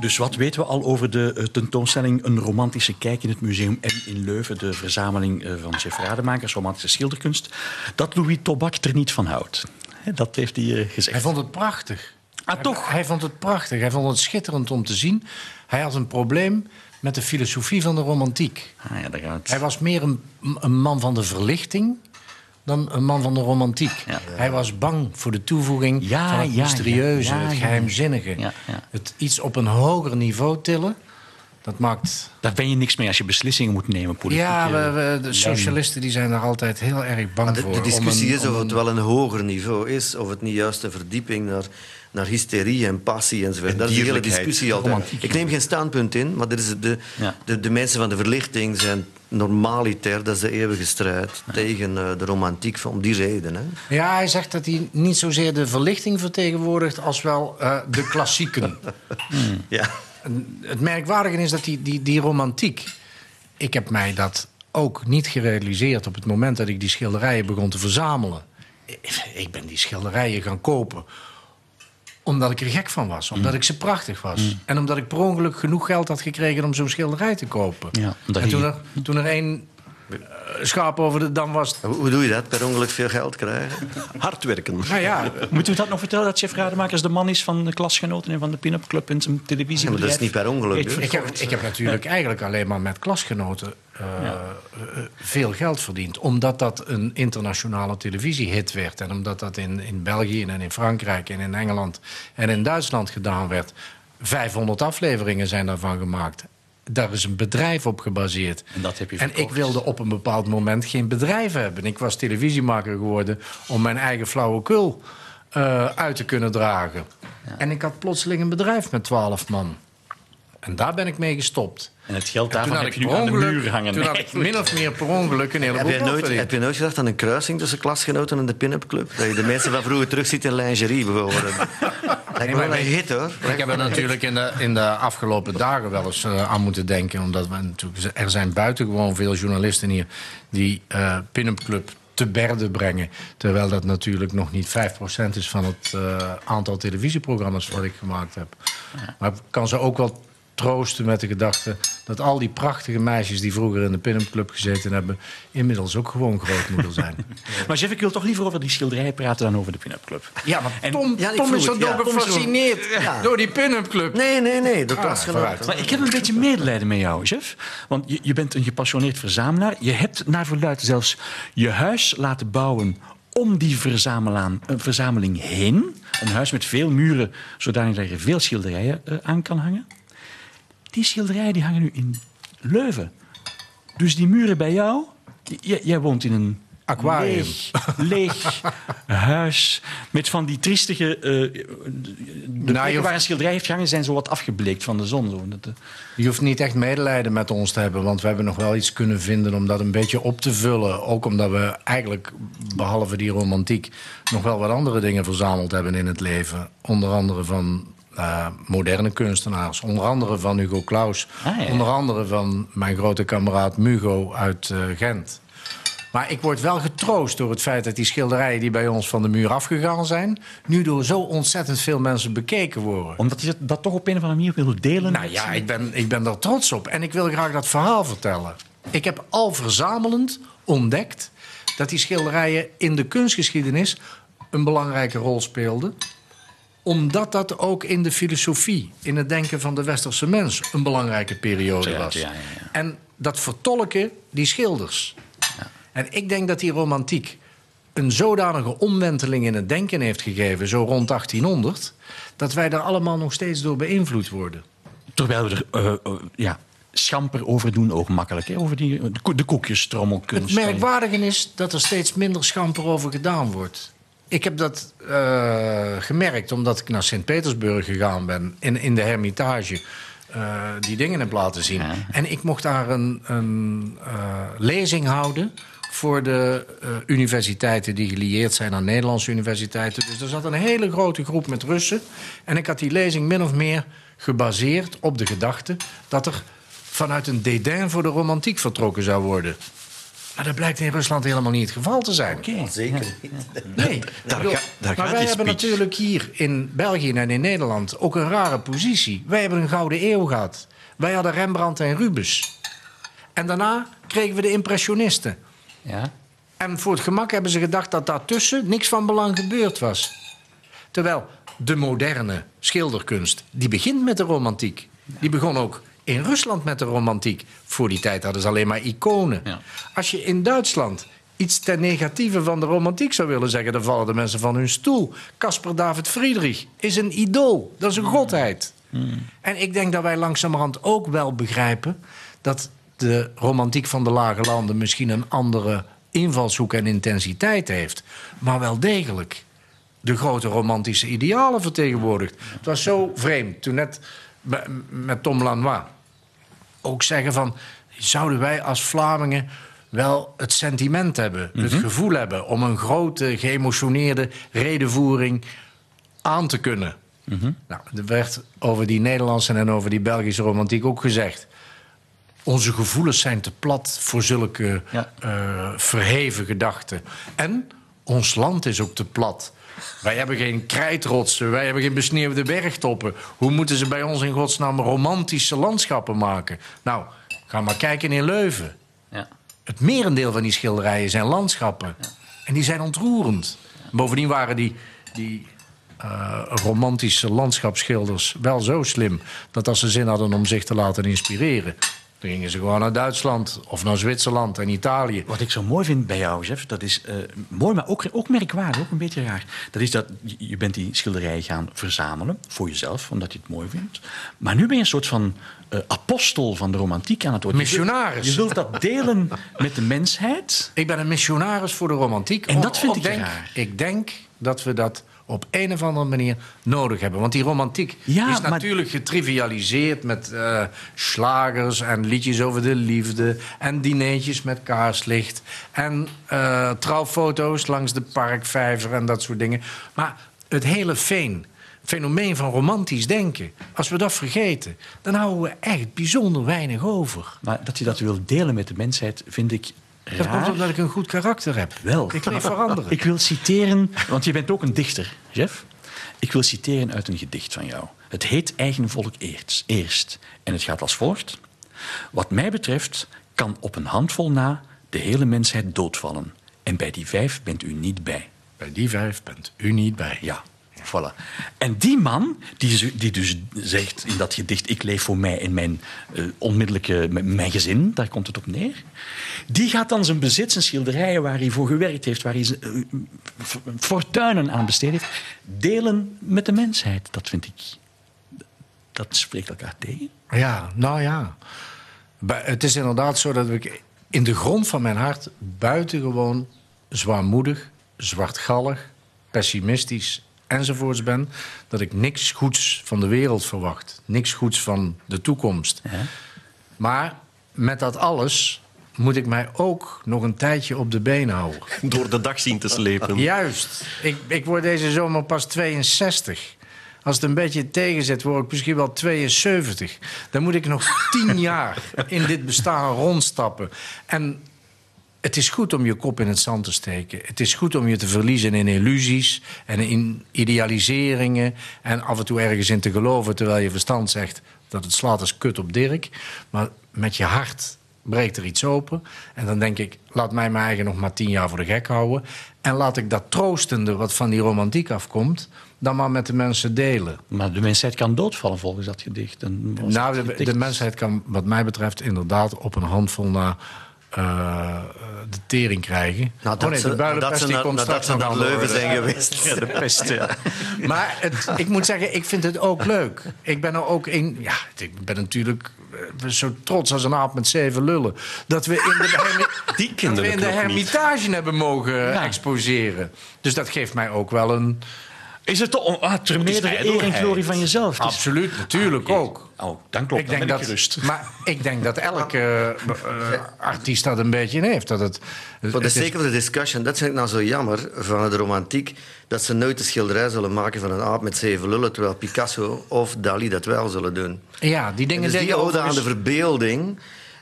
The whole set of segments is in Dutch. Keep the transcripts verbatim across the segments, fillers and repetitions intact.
Dus wat weten we al over de uh, tentoonstelling Een romantische kijk in het Museum M in Leuven, de verzameling uh, van Jeff Rademakers, romantische schilderkunst, dat Louis Tobak er niet van houdt. He, dat heeft hij uh, gezegd. Hij vond het prachtig. Ah, toch? Hij, hij vond het prachtig. Hij vond het schitterend om te zien. Hij had een probleem met de filosofie van de romantiek. Ah, ja, daar gaat... Hij was meer een, een man van de verlichting dan een man van de romantiek. Ja, ja. Hij was bang voor de toevoeging ja, van het ja, mysterieuze, ja, ja, het geheimzinnige. Ja, ja. Het iets op een hoger niveau tillen, dat maakt... Daar ben je niks mee als je beslissingen moet nemen, politiek. Ja, we, we, de socialisten die zijn er altijd heel erg bang de, voor. De discussie een, is of een... het wel een hoger niveau is, of het niet juist een verdieping naar, naar hysterie en passie enzovoort. Dat is de hele discussie altijd. Romantiek. Ik neem geen standpunt in, maar dit is de, ja. de, de mensen van de verlichting zijn normalitair. Dat is de eeuwige strijd ja. tegen uh, de romantiek, om die reden. Hè. Ja, hij zegt dat hij niet zozeer de verlichting vertegenwoordigt als wel uh, de klassieken. hmm. Ja. Het merkwaardige is dat die, die, die romantiek... Ik heb mij dat ook niet gerealiseerd op het moment dat ik die schilderijen begon te verzamelen. Ik ben die schilderijen gaan kopen omdat ik er gek van was. Omdat mm. ik ze prachtig was. Mm. En omdat ik per ongeluk genoeg geld had gekregen om zo'n schilderij te kopen. Ja, en toen er, toen er één uh, schaap over de dam was... Hoe doe je dat? Per ongeluk veel geld krijgen? Hard werken. Nou ja. Moeten we dat nog vertellen, dat Jeff Rademakers de man is van de klasgenoten en van de Pin-Up Club en zijn televisie? Ja, maar dat is niet per ongeluk. Ik, ik, heb, ik heb natuurlijk eigenlijk alleen maar met klasgenoten uh, ja. uh, veel geld verdiend. Omdat dat een internationale televisiehit werd. En omdat dat in, in België en in Frankrijk en in Engeland en in Duitsland gedaan werd. vijfhonderd afleveringen zijn daarvan gemaakt. Daar is een bedrijf op gebaseerd. En dat heb je En ik wilde op een bepaald moment geen bedrijf hebben. Ik was televisiemaker geworden om mijn eigen flauwekul uh, uit te kunnen dragen. Ja. En ik had plotseling een bedrijf met twaalf man. En daar ben ik mee gestopt. En het geld daarvan heb je nu aan de muur hangen. Toen had ik min of meer per ongeluk een heleboel heb je, nooit, heb je nooit gedacht aan een kruising tussen klasgenoten en de Pin-Up Club? Dat je de mensen van vroeger terug ziet in lingerie bijvoorbeeld. Lijkt me wel een hit, hoor. Ik heb er natuurlijk in de, in de afgelopen dagen wel eens uh, aan moeten denken. Omdat we natuurlijk, er zijn buitengewoon veel journalisten hier die uh, Pin-Up Club te berde brengen. Terwijl dat natuurlijk nog niet vijf procent is van het uh, aantal televisieprogramma's wat ik gemaakt heb. Maar ik kan ze ook wel troosten met de gedachte dat al die prachtige meisjes die vroeger in de Pin-Up Club gezeten hebben, inmiddels ook gewoon grootmoeder zijn. Maar Jeff, ik wil toch liever over die schilderijen praten dan over de Pin-Up Club. Ja, maar en, Tom, ja, Tom is er ja, ook gefascineerd ja. door die Pin-Up Club. Nee, nee, nee, door ah, klasgenoten. Maar ik heb een beetje medelijden met jou, Jeff. Want je, je bent een gepassioneerd verzamelaar. Je hebt naar verluidt zelfs je huis laten bouwen om die verzameling heen. Een huis met veel muren, zodanig dat je veel schilderijen uh, aan kan hangen. Die schilderijen die hangen nu in Leuven. Dus die muren bij jou... J- jij woont in een aquarium. Leeg, leeg huis met van die triestige... Uh, de nou, plekken waar een schilderij heeft gehangen zijn zo wat afgebleekt van de zon. Zo. Dat, uh... Je hoeft niet echt medelijden met ons te hebben, want we hebben nog wel iets kunnen vinden om dat een beetje op te vullen. Ook omdat we eigenlijk, behalve die romantiek, nog wel wat andere dingen verzameld hebben in het leven. Onder andere van... Uh, moderne kunstenaars. Onder andere van Hugo Claus. Ah, ja. Onder andere van mijn grote kameraad Mugo uit uh, Gent. Maar ik word wel getroost door het feit dat die schilderijen die bij ons van de muur afgegaan zijn, nu door zo ontzettend veel mensen bekeken worden. Omdat je dat toch op een of andere manier wil delen? Nou ja, ik ben, ik ben daar trots op. En ik wil graag dat verhaal vertellen. Ik heb al verzamelend ontdekt dat die schilderijen in de kunstgeschiedenis een belangrijke rol speelden. Omdat dat ook in de filosofie, in het denken van de westerse mens, een belangrijke periode was. Ja, ja, ja. En dat vertolken die schilders. Ja. En ik denk dat die romantiek een zodanige omwenteling in het denken heeft gegeven, zo rond achttienhonderd, dat wij daar allemaal nog steeds door beïnvloed worden. Terwijl we er uh, uh, ja, schamper over doen, ook makkelijk. Hè? Over die, de, de koekjestrommelkunst. Het merkwaardige is dat er steeds minder schamper over gedaan wordt. Ik heb dat uh, gemerkt omdat ik naar Sint-Petersburg gegaan ben, in, in de Hermitage, uh, die dingen heb laten zien. Ja. En ik mocht daar een, een uh, lezing houden voor de uh, universiteiten die gelieerd zijn aan Nederlandse universiteiten. Dus er zat een hele grote groep met Russen. En ik had die lezing min of meer gebaseerd op de gedachte dat er vanuit een dédain voor de romantiek vertrokken zou worden. Maar dat blijkt in Rusland helemaal niet het geval te zijn. Okay. Zeker ja. niet. Nee, daar bedoel, ga, daar maar gaat wij die hebben speech. natuurlijk hier in België en in Nederland ook een rare positie. Wij hebben een gouden eeuw gehad. Wij hadden Rembrandt en Rubens. En daarna kregen we de impressionisten. Ja. En voor het gemak hebben ze gedacht dat daartussen niks van belang gebeurd was. Terwijl de moderne schilderkunst, die begint met de romantiek. Die begon ook in Rusland met de romantiek. Voor die tijd hadden ze alleen maar iconen. Ja. Als je in Duitsland iets ten negatieve van de romantiek zou willen zeggen, dan vallen de mensen van hun stoel. Caspar David Friedrich is een idool. Dat is een godheid. Mm. En ik denk dat wij langzamerhand ook wel begrijpen dat de romantiek van de lage landen misschien een andere invalshoek en intensiteit heeft. Maar wel degelijk de grote romantische idealen vertegenwoordigt. Het was zo vreemd toen net met Tom Lanois ook zeggen van, zouden wij als Vlamingen wel het sentiment hebben, mm-hmm. het gevoel hebben om een grote, geëmotioneerde redenvoering aan te kunnen. Mm-hmm. Nou, er werd over die Nederlandse en over die Belgische romantiek ook gezegd, onze gevoelens zijn te plat voor zulke ja. uh, verheven gedachten. En ons land is ook te plat. Wij hebben geen krijtrotsen, wij hebben geen besneeuwde bergtoppen. Hoe moeten ze bij ons in godsnaam romantische landschappen maken? Nou, ga maar kijken in Leuven. Ja. Het merendeel van die schilderijen zijn landschappen. Ja. En die zijn ontroerend. Bovendien waren die, die uh, romantische landschapsschilders wel zo slim dat als ze zin hadden om zich te laten inspireren, dan gingen ze gewoon naar Duitsland of naar Zwitserland en Italië. Wat ik zo mooi vind bij jou, Jeff, dat is uh, mooi, maar ook, ook merkwaardig, ook een beetje raar. Dat is dat je bent die schilderijen gaan verzamelen voor jezelf, omdat je het mooi vindt. Maar nu ben je een soort van uh, apostel van de romantiek aan het worden. Missionaris. Je wilt dat delen met de mensheid. Ik ben een missionaris voor de romantiek. En dat vind of, ik denk, raar. Ik denk dat we dat op een of andere manier nodig hebben. Want die romantiek ja, is natuurlijk maar getrivialiseerd met uh, slagers en liedjes over de liefde en dineetjes met kaarslicht en uh, trouwfoto's langs de parkvijver en dat soort dingen. Maar het hele feen, fenomeen van romantisch denken, als we dat vergeten, dan houden we echt bijzonder weinig over. Maar dat je dat wilt delen met de mensheid, vind ik raar. Dat komt omdat ik een goed karakter heb. Wel. Ik leef veranderen. Ik wil citeren, want je bent ook een dichter, Jeff. Ik wil citeren uit een gedicht van jou. Het heet Eigen volk eerst. eerst. En het gaat als volgt. Wat mij betreft kan op een handvol na de hele mensheid doodvallen. En bij die vijf bent u niet bij. Bij die vijf bent u niet bij. Ja. Voilà. En die man, die, die dus zegt in dat gedicht, ik leef voor mij en mijn uh, onmiddellijke mijn gezin, daar komt het op neer, die gaat dan zijn bezit, zijn schilderijen waar hij voor gewerkt heeft, waar hij zijn uh, fortuinen aan besteed heeft, delen met de mensheid. Dat vind ik, dat spreekt elkaar tegen. Ja, nou ja. Het is inderdaad zo dat ik in de grond van mijn hart buitengewoon zwaarmoedig, zwartgallig, pessimistisch enzovoorts ben, dat ik niks goeds van de wereld verwacht. Niks goeds van de toekomst. Ja. Maar met dat alles moet ik mij ook nog een tijdje op de been houden. Door de dag zien te slepen. Juist. Ik, ik word deze zomer pas tweeënzestig. Als het een beetje tegen zit, word ik misschien wel tweeënzeventig. Dan moet ik nog tien jaar in dit bestaan rondstappen. En het is goed om je kop in het zand te steken. Het is goed om je te verliezen in illusies en in idealiseringen en af en toe ergens in te geloven terwijl je verstand zegt dat het slaat als kut op Dirk. Maar met je hart breekt er iets open. En dan denk ik, laat mij mijn eigen nog maar tien jaar voor de gek houden. En laat ik dat troostende wat van die romantiek afkomt dan maar met de mensen delen. Maar de mensheid kan doodvallen volgens dat gedicht. En nou, dat de, gedicht? de mensheid kan wat mij betreft inderdaad op een handvol na Uh, de tering krijgen. Nou, dat, oh nee, de builenpest dat ze, komt na, straks naar Leuven zijn geweest. Ja, de pest, ja. Maar het, ik moet zeggen, ik vind het ook leuk. Ik ben er ook in. Ja, ik ben natuurlijk uh, zo trots als een aap met zeven lullen. Dat we in de, hermi- Die dat we in de Hermitage hebben mogen ja. exposeren. Dus dat geeft mij ook wel een. Is het toch ah, ter meerdere eer en glorie van jezelf? Dus, absoluut, natuurlijk ah, ook. Oh, dan klopt, ik dan denk ben dat, ik gerust. Maar ik denk dat elke uh, artiest dat een beetje in heeft. Dat het, For the sake of the discussion, dat vind ik nou zo jammer van de romantiek, dat ze nooit de schilderij zullen maken van een aap met zeven lullen, terwijl Picasso of Dali dat wel zullen doen. Ja, die dingen dus die ode aan de verbeelding,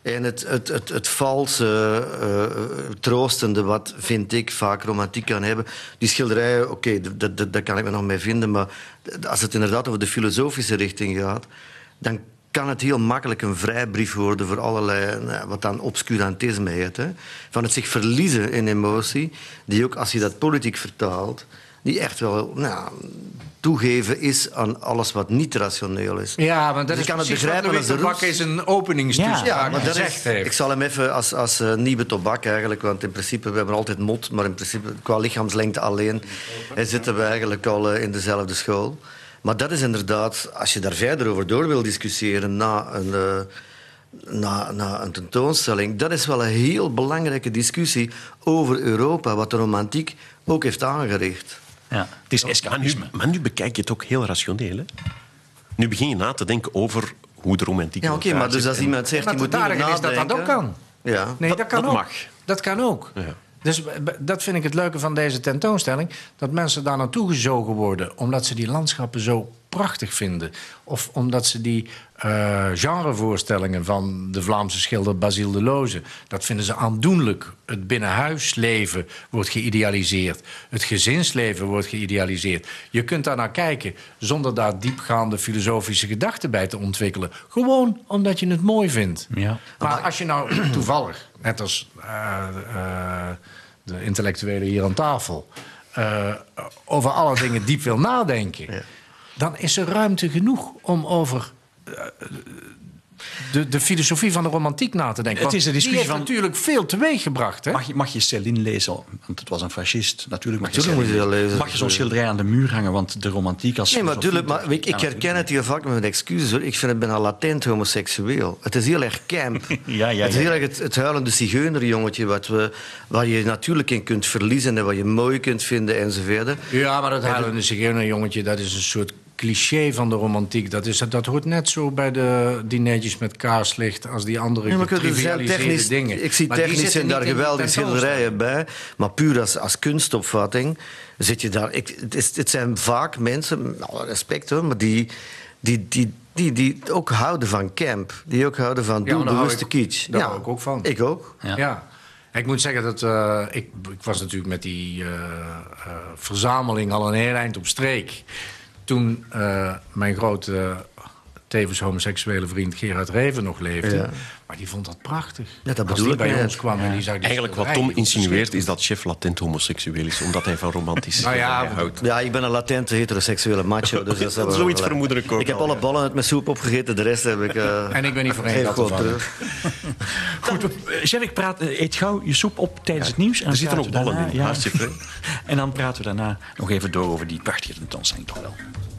En het, het, het, het valse, uh, troostende, wat vind ik vaak romantiek kan hebben. Die schilderijen, oké, okay, daar kan ik me nog mee vinden. Maar als het inderdaad over de filosofische richting gaat, dan kan het heel makkelijk een vrijbrief worden voor allerlei, nou, wat dan obscurantisme heet. Hè? Van het zich verliezen in emotie, die ook, als je dat politiek vertaalt, die echt wel nou, toegeven is aan alles wat niet rationeel is. Ja, want dat dus is kan het precies begrijpen wat Louis de Bakker is een openingstoespraak ja, maar dat gezegd is, heeft. Ik zal hem even als, als uh, nieuwe tobak eigenlijk, want in principe, we hebben altijd mot, maar in principe, qua lichaamslengte alleen, zitten we eigenlijk al uh, in dezelfde school. Maar dat is inderdaad, als je daar verder over door wil discussiëren na een, uh, na, na een tentoonstelling, dat is wel een heel belangrijke discussie over Europa, wat de romantiek ook heeft aangericht. Ja, het is escapisme. Maar nu, maar nu bekijk je het ook heel rationeel. Hè? Nu begin je na te denken over hoe de romantiek... Ja, oké, okay, maar dus als iemand zegt, maar je moet niet nadenken... is dat dat ook kan. Ja. Nee, dat, dat kan dat ook. mag. Dat kan ook. Ja. Dus dat vind ik het leuke van deze tentoonstelling. Dat mensen daar naartoe gezogen worden. Omdat ze die landschappen zo prachtig vinden. Of omdat ze die uh, genrevoorstellingen van de Vlaamse schilder Basile Deleuze... dat vinden ze aandoenlijk. Het binnenhuisleven wordt geïdealiseerd. Het gezinsleven wordt geïdealiseerd. Je kunt daar naar kijken zonder daar diepgaande filosofische gedachten bij te ontwikkelen. Gewoon omdat je het mooi vindt. Ja. Maar als je nou toevallig, net als uh, uh, de intellectuelen hier aan tafel... Uh, over alle dingen diep wil nadenken... Ja. dan is er ruimte genoeg om over uh, de, de filosofie van de romantiek na te denken. Het is een discussie die heeft van... natuurlijk veel teweeggebracht. Hè? Mag je, mag je Céline lezen? Want het was een fascist. Natuurlijk mag je, natuurlijk moet je dat lezen. Mag je zo'n schilderij aan de muur hangen? Want de romantiek als... Nee, maar natuurlijk. Maar ik, ik herken het hier vaak met mijn excuses. Hoor. Ik vind het bijna latent homoseksueel. Het is heel erg camp. ja, ja, het is heel ja. erg het, het huilende zigeunerjongetje... Wat we, waar je natuurlijk in kunt verliezen... en wat je mooi kunt vinden enzovoort. Ja, maar dat huilende zigeunerjongetje... dat is een soort... cliché van de romantiek. Dat, is, dat hoort net zo bij de dineetjes met kaarslicht als die andere ja, getrivialiseerde dingen. Ik zie maar technisch en daar geweldige schilderijen bij. Maar puur als, als kunstopvatting zit je daar... Ik, het, is, het zijn vaak mensen, met alle respect hoor, maar die, die, die, die, die ook houden van camp. Die ook houden van ja, doelbewuste kitsch. Daar ja, hou ik ook van. Ik ook. Ja. ja. Ik moet zeggen dat... Uh, ik, ik was natuurlijk met die uh, uh, verzameling al een heel eind op streek... Toen uh, mijn grote, tevens homoseksuele vriend Gerard Reven nog leefde. Ja. Maar die vond dat prachtig. Ja, dat Als die bij net. ons kwam ja. en die zag die Eigenlijk wat Tom insinueert is dat chef latent homoseksueel is. Omdat hij van romantische nou ja, houdt. Ja, ik ben een latente heteroseksuele macho. Dus dat dat zoiets vermoed ik ook. Ik heb al, alle ja. ballen uit mijn soep opgegeten. De rest heb ik... Uh, en ik ben niet voor één gat terug. Goed, chef, ik praat, eet gauw je soep op tijdens ja, het nieuws. En er zitten nog ballen daarna, in. Ja. Hartstikke. En dan praten we daarna nog even door over die prachtige tentoonstelling toch wel.